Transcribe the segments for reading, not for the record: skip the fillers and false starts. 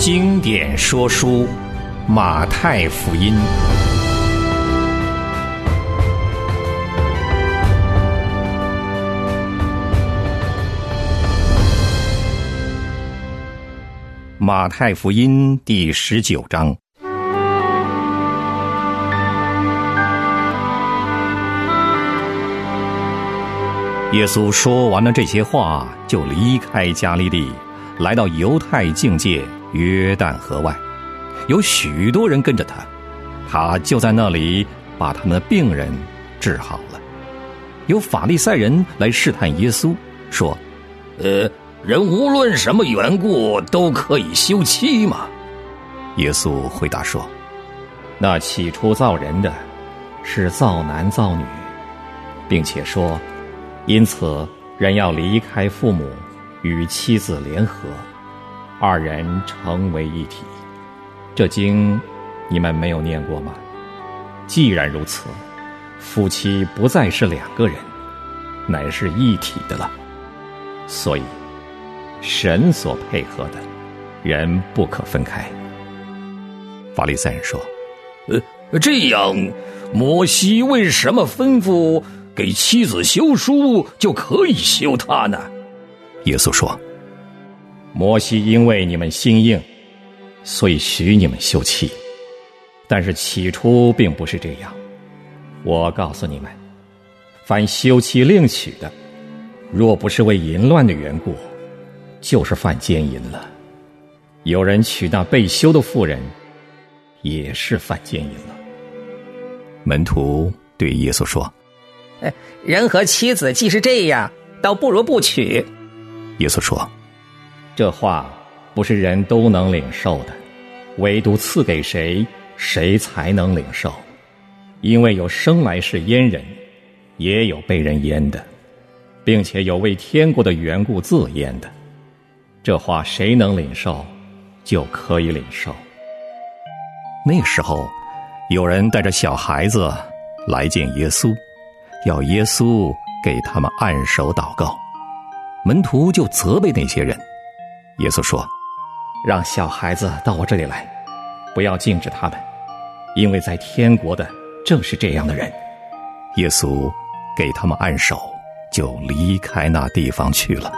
经典说书，马太福音。马太福音第19章。耶稣说完了这些话，就离开加利利，来到犹太境界约旦河外，有许多人跟着他，他就在那里把他们的病人治好了。有法利赛人来试探耶稣，说： 人无论什么缘故都可以休妻吗？ 耶稣回答说：那起初造人的是造男造女，并且说，因此人要离开父母，与妻子联合，二人成为一体。这经你们没有念过吗？既然如此，夫妻不再是两个人，乃是一体的了。所以神所配合的，人不可分开。法利赛人说： 这样摩西为什么吩咐给妻子休书就可以休她呢？ 耶稣说：摩西因为你们心硬，所以许你们休妻，但是起初并不是这样。我告诉你们，凡休妻另娶的，若不是为淫乱的缘故，就是犯奸淫了。有人娶那被休的妇人，也是犯奸淫了。门徒对耶稣说： 人和妻子既是这样，倒不如不娶。 耶稣说：这话不是人都能领受的，唯独赐给谁，谁才能领受。因为有生来是阉人，也有被人阉的，并且有为天国的缘故自阉的。这话谁能领受，就可以领受。那时候有人带着小孩子来见耶稣，要耶稣给他们按手祷告。门徒就责备那些人。耶稣说：让小孩子到我这里来，不要禁止他们，因为在天国的正是这样的人。耶稣给他们按手，就离开那地方去了。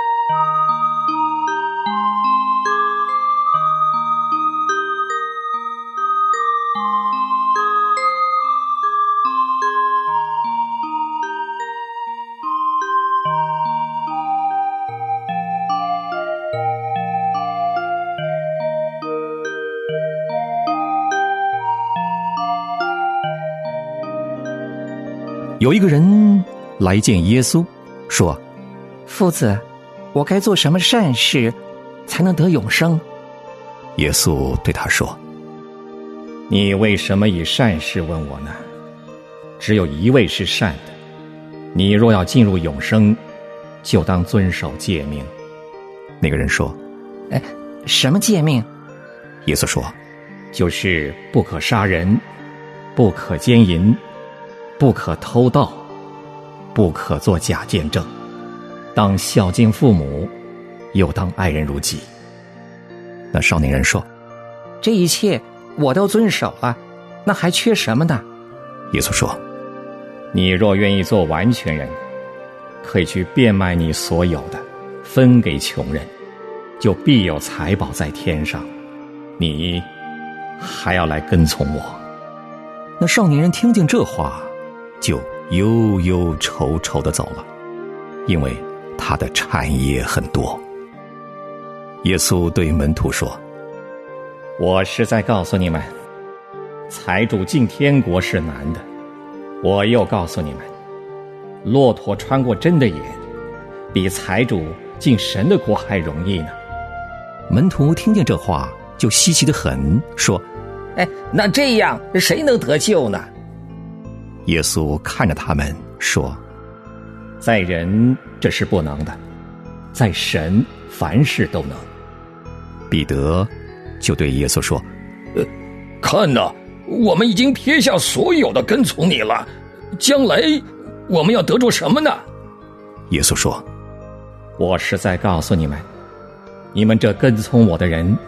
有一个人来见耶稣，说： 夫子，我该做什么善事才能得永生？ 耶稣对他说：你为什么以善事问我呢？只有一位是善的，你若要进入永生，就当遵守诫命。那个人说： 什么诫命？ 耶稣说：就是不可杀人，不可奸淫，不可偷盗，不可作假见证，当孝敬父母，又当爱人如己。那少年人说： 这一切我都遵守了，那还缺什么呢？ 耶稣说：你若愿意做完全人，可以去变卖你所有的，分给穷人，就必有财宝在天上。你还要来跟从我。那少年人听见这话，就忧忧愁愁地走了，因为他的产业很多。耶稣对门徒说：我实在告诉你们，财主进天国是难的。我又告诉你们，骆驼穿过针的眼，比财主进神的国还容易呢。门徒听见这话，就稀奇得很，说： 那这样谁能得救呢？ 耶稣看着他们说：在人这是不能的，在神凡事都能。彼得就对耶稣说： 看哪，我们已经撇下所有的跟从你了，将来我们要得着什么呢？ 耶稣说：我实在告诉你们，你们这跟从我的人，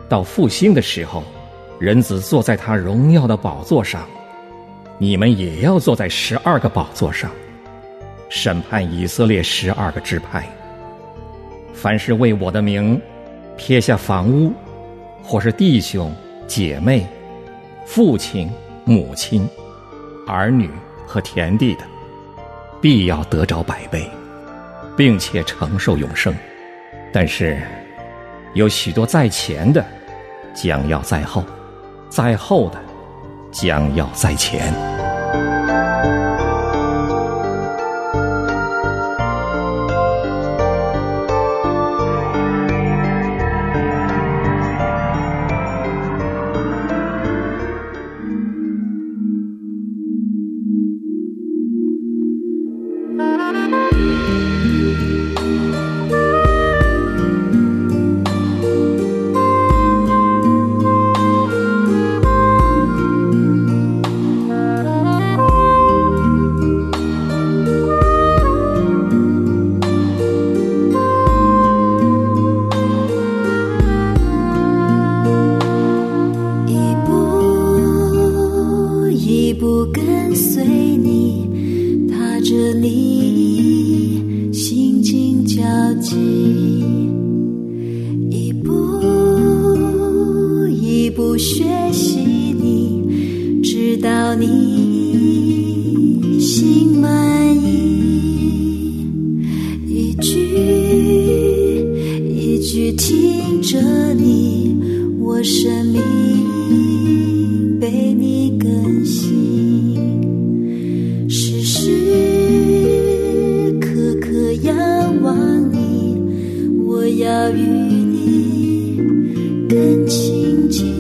到复兴的时候，人子坐在他荣耀的宝座上，你们也要坐在12个宝座上，审判以色列12个支派。凡是为我的名撇下房屋，或是弟兄、姐妹、父亲、母亲、儿女和田地的，必要得着100倍，并且承受永生。但是有许多在前的，将要在后；在后的，将要在前。 跟随你，踏着你心经交集，一步一步学习你，直到你心满意，一句一句听着你，我生命被你更新，时时刻刻仰望你，我要与你更亲近。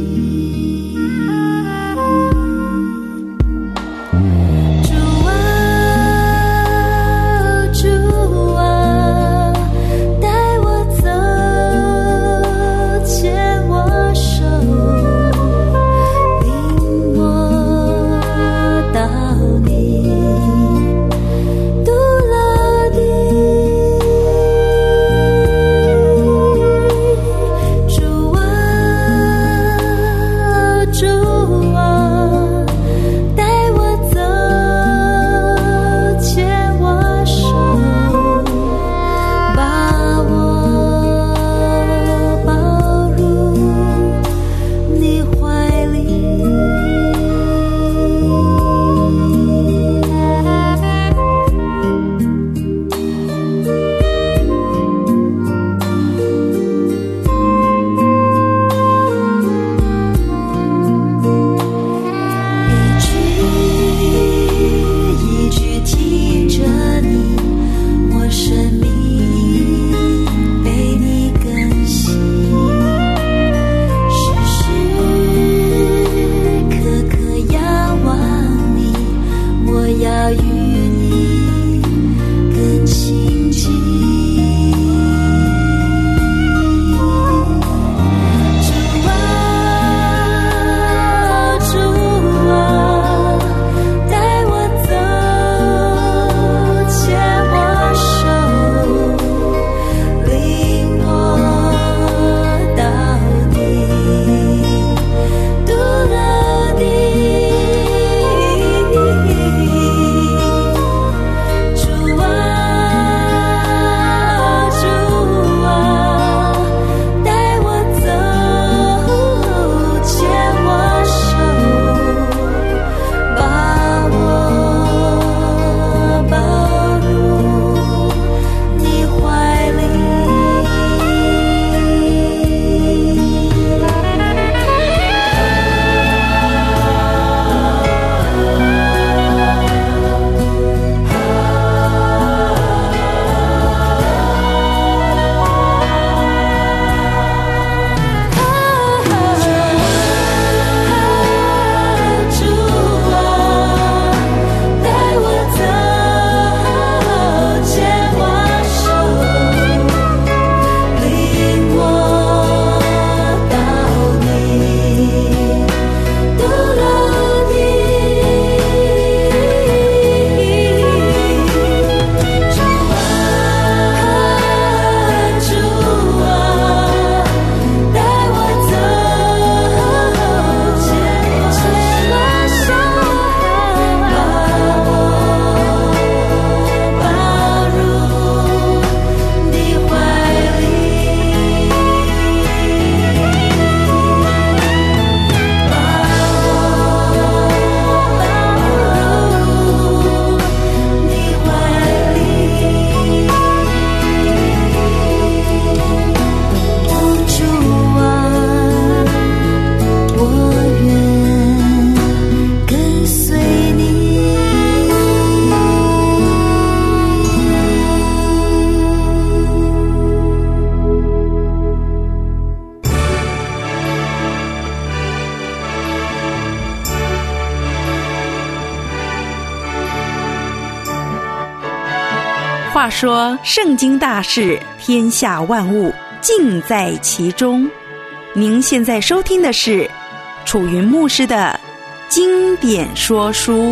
话说，圣经大事，天下万物尽在其中。您现在收听的是楚云牧师的经典说书。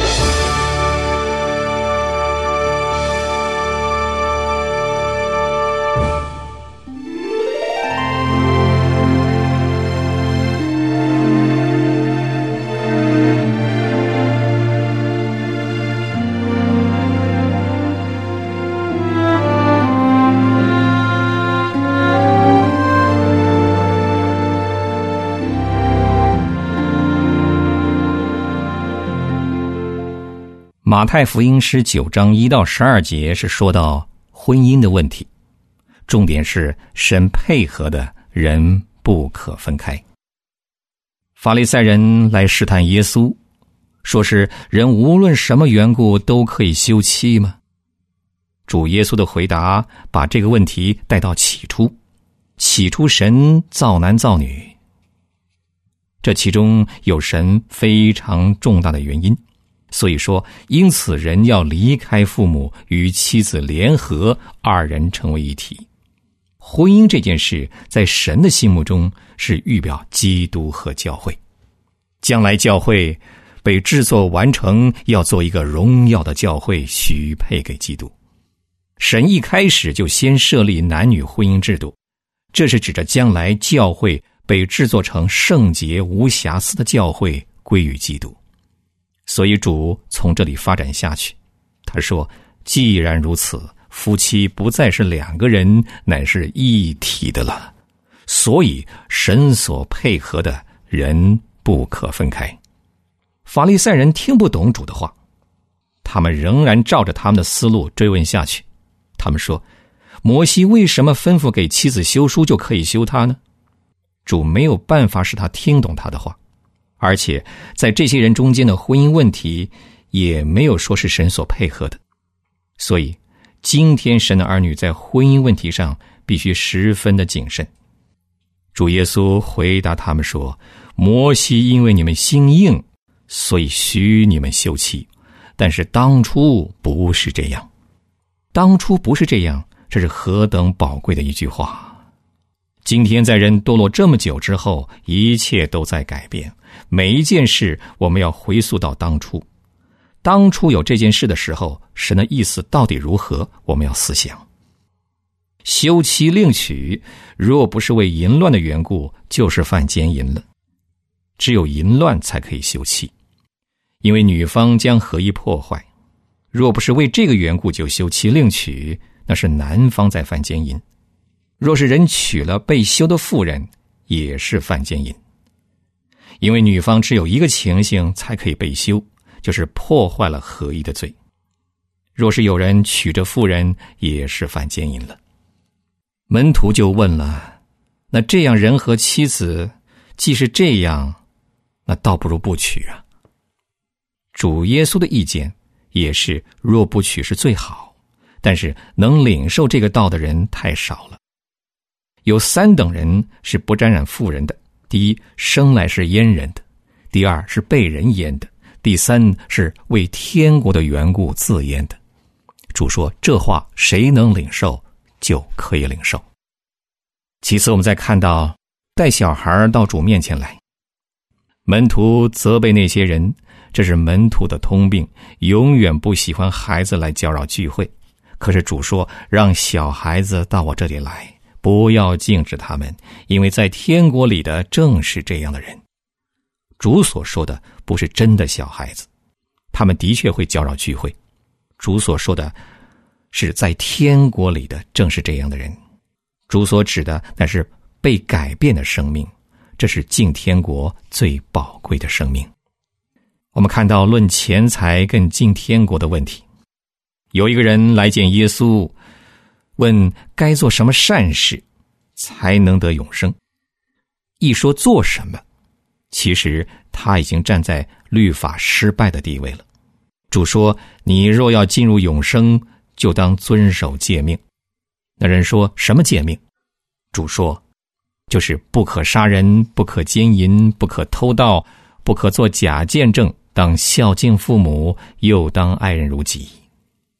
马太福音19章1到12节是说到婚姻的问题，重点是神配合的人不可分开。法利赛人来试探耶稣，说是人无论什么缘故都可以休妻吗？主耶稣的回答把这个问题带到起初神造男造女，这其中有神非常重大的原因。所以说，因此人要离开父母，与妻子联合，二人成为一体。婚姻这件事在神的心目中是预表基督和教会，将来教会被制作完成，要做一个荣耀的教会，许配给基督。神一开始就先设立男女婚姻制度，这是指着将来教会被制作成圣洁无瑕疵的教会，归于基督。所以主从这里发展下去，他说，既然如此，夫妻不再是两个人，乃是一体的了。所以神所配合的人不可分开。法利赛人听不懂主的话，他们仍然照着他们的思路追问下去。他们说，摩西为什么吩咐给妻子休书就可以休她呢？主没有办法使他听懂他的话，而且在这些人中间的婚姻问题也没有说是神所配合的。所以今天神的儿女在婚姻问题上必须十分的谨慎。主耶稣回答他们说，摩西因为你们心硬，所以许你们休妻，但是当初不是这样。当初不是这样，这是何等宝贵的一句话。今天在人堕落这么久之后，一切都在改变，每一件事我们要回溯到当初。当初有这件事的时候，神的意思到底如何，我们要思想。休妻另娶，若不是为淫乱的缘故，就是犯奸淫了。只有淫乱才可以休妻，因为女方将合一破坏。若不是为这个缘故就休妻另娶，那是男方在犯奸淫。若是人娶了被休的妇人，也是犯奸淫。因为女方只有一个情形才可以被休，就是破坏了合一的罪。若是有人娶着妇人，也是犯奸淫了。门徒就问了，那这样人和妻子既是这样，那倒不如不娶啊。主耶稣的意见也是，若不娶是最好，但是能领受这个道的人太少了。有三等人是不沾染妇人的：第一，生来是阉人的；第二，是被人阉的；第三，是为天国的缘故自阉的。主说，这话谁能领受，就可以领受。其次，我们再看到带小孩到主面前来，门徒责备那些人，这是门徒的通病，永远不喜欢孩子来搅扰聚会。可是主说，让小孩子到我这里来，不要禁止他们，因为在天国里的正是这样的人。主所说的不是真的小孩子，他们的确会搅扰聚会。主所说的是在天国里的正是这样的人。主所指的那是被改变的生命，这是进天国最宝贵的生命。我们看到论钱财跟进天国的问题，有一个人来见耶稣，问该做什么善事才能得永生。一说做什么，其实他已经站在律法失败的地位了。主说，你若要进入永生，就当遵守诫命。那人说，什么诫命？主说，就是不可杀人，不可奸淫，不可偷盗，不可作假见证，当孝敬父母，又当爱人如己。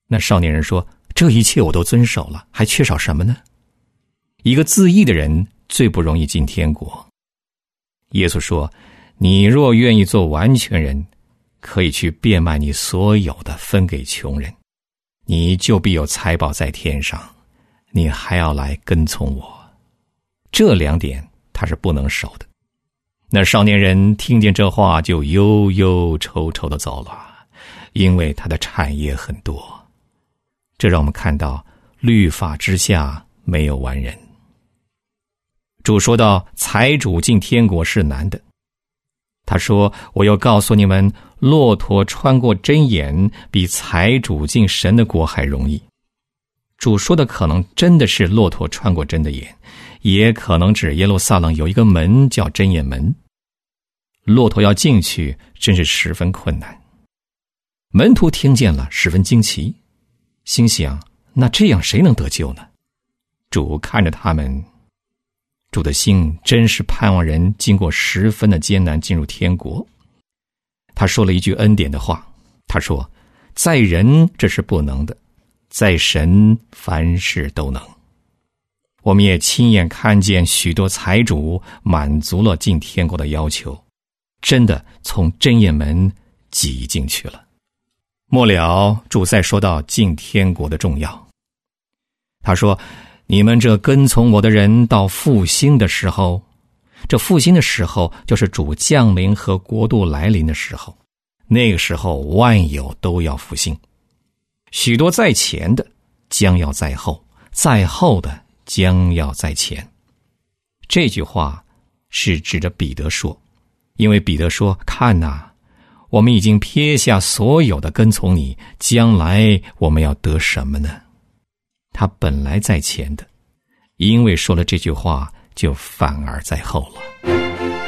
那少年人说，这一切我都遵守了，还缺少什么呢？一个自义的人最不容易进天国。耶稣说，你若愿意做完全人，可以去变卖你所有的，分给穷人，你就必有财宝在天上，你还要来跟从我。这2点他是不能守的。那少年人听见这话，就忧忧愁愁地走了，因为他的产业很多。这让我们看到律法之下没有完人。主说到财主进天国是难的，他说，我要告诉你们，骆驼穿过针眼比财主进神的国还容易。主说的可能真的是骆驼穿过针的眼，也可能指耶路撒冷有一个门叫针眼门，骆驼要进去真是十分困难。门徒听见了十分惊奇，心想，那这样谁能得救呢？主看着他们，主的心真是盼望人经过十分的艰难进入天国。他说了一句恩典的话，他说，在人这是不能的，在神凡事都能。我们也亲眼看见许多财主满足了进天国的要求，真的从针眼门挤进去了。末了，主再说到进天国的重要。他说，你们这跟从我的人到复兴的时候，这复兴的时候就是主降临和国度来临的时候，那个时候万有都要复兴，许多在前的将要在后，在后的将要在前。这句话是指着彼得说，因为彼得说，看哪，我们已经撇下所有的跟从你，将来我们要得什么呢？他本来在前的，因为说了这句话，就反而在后了。